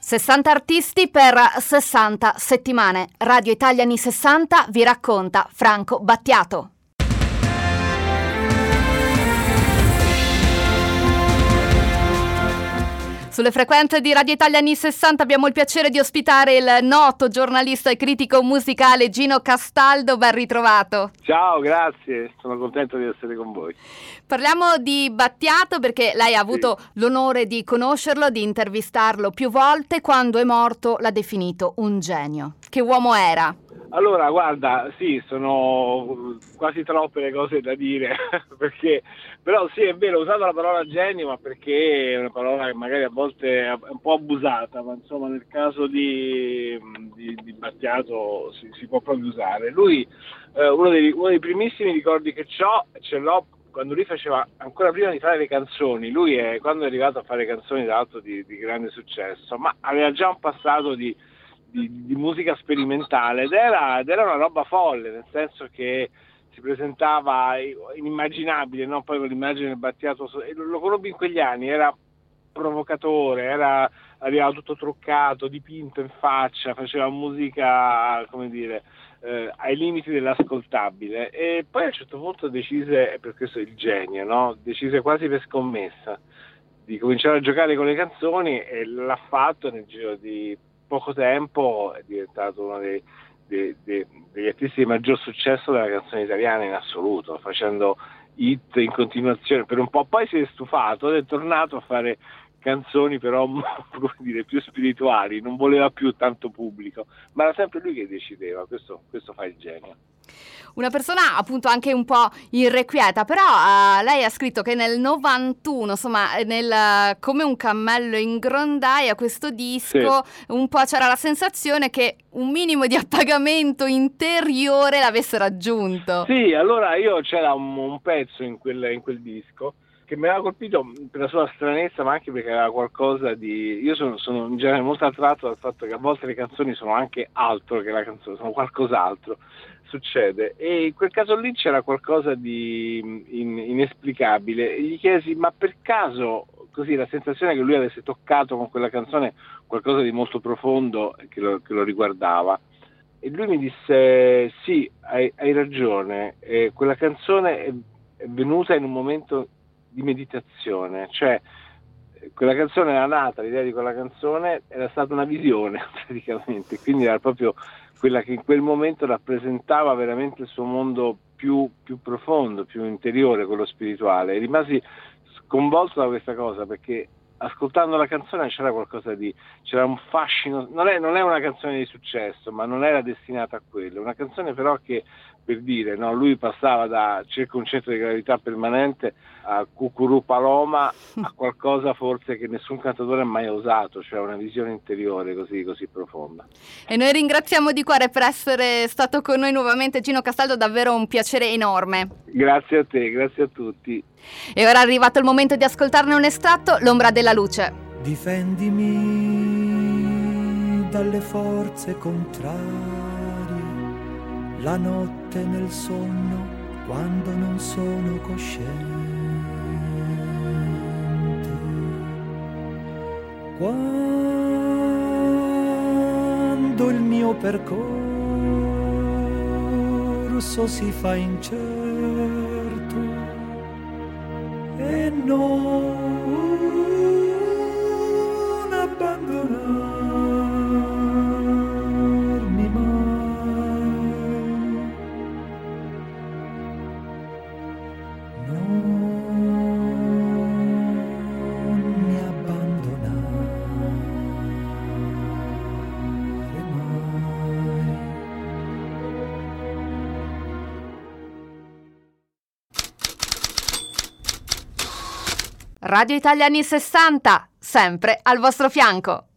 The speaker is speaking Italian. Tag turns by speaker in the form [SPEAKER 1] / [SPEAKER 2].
[SPEAKER 1] 60 artisti per 60 settimane. Radio Italia anni 60 vi racconta Franco Battiato. Sulle frequenze di Radio Italia anni 60 abbiamo il piacere di ospitare il noto giornalista e critico musicale Gino Castaldo. Ben ritrovato.
[SPEAKER 2] Ciao, grazie, sono contento di essere con voi.
[SPEAKER 1] Parliamo di Battiato perché lei ha avuto l'onore di conoscerlo, di intervistarlo più volte. Quando è morto l'ha definito un genio. Che uomo era?
[SPEAKER 2] Allora, guarda, sì, sono quasi troppe le cose da dire, perché, però sì, è vero, ho usato la parola genio, ma perché è una parola che magari a volte è un po' abusata, ma insomma nel caso di Battiato si può proprio usare. Lui, uno dei primissimi ricordi che ce l'ho quando lui faceva, ancora prima di fare le canzoni, quando è arrivato a fare canzoni tra l'altro di grande successo, ma aveva già un passato di musica sperimentale ed era una roba folle, nel senso che si presentava inimmaginabile, no? Poi con l'immagine del Battiato, lo conobbi in quegli anni, era provocatore, arrivava tutto truccato, dipinto in faccia, faceva musica, come dire, ai limiti dell'ascoltabile, e poi a un certo punto decise, per questo il genio, no? Decise quasi per scommessa di cominciare a giocare con le canzoni, e l'ha fatto nel giro di poco tempo, è diventato uno degli artisti di maggior successo della canzone italiana in assoluto, facendo hit in continuazione per un po'. Poi si è stufato ed è tornato a fare canzoni però, come dire, più spirituali, non voleva più tanto pubblico, ma era sempre lui che decideva. Questo fa il genio.
[SPEAKER 1] Una persona appunto anche un po' irrequieta, però lei ha scritto che nel 91, insomma, come un cammello in grondaia, questo disco, sì, un po' c'era la sensazione che un minimo di appagamento interiore l'avesse raggiunto.
[SPEAKER 2] Sì, allora c'era un pezzo in quel disco che mi aveva colpito per la sua stranezza, ma anche perché aveva qualcosa di... Io sono in genere molto attratto dal fatto che a volte le canzoni sono anche altro che la canzone, sono qualcos'altro, succede. E in quel caso lì c'era qualcosa di inesplicabile. E gli chiesi, ma per caso, così, la sensazione che lui avesse toccato con quella canzone qualcosa di molto profondo che lo riguardava. E lui mi disse, sì, hai ragione, quella canzone è venuta in un momento di meditazione, cioè quella canzone era nata, l'idea di quella canzone era stata una visione praticamente, quindi era proprio quella che in quel momento rappresentava veramente il suo mondo più profondo, più interiore, quello spirituale. E rimasi sconvolto da questa cosa, perché ascoltando la canzone c'era un fascino. Non è una canzone di successo, ma non era destinata a quello, una canzone però che, per dire, no, lui passava da cerca un centro di gravità permanente a Cucurú Paloma, a qualcosa forse che nessun cantatore ha mai usato, cioè una visione interiore così profonda.
[SPEAKER 1] E noi ringraziamo di cuore per essere stato con noi nuovamente, Gino Castaldo, davvero un piacere enorme.
[SPEAKER 2] Grazie a te, grazie a tutti.
[SPEAKER 1] E ora è arrivato il momento di ascoltarne un estratto, L'ombra della luce.
[SPEAKER 3] Difendimi dalle forze contrarie, la notte nel sonno quando non sono cosciente, quando il mio percorso si fa incerto e non abbandonarmi mai, non mi abbandonare mai.
[SPEAKER 1] Radio Italia anni 60, sempre al vostro fianco.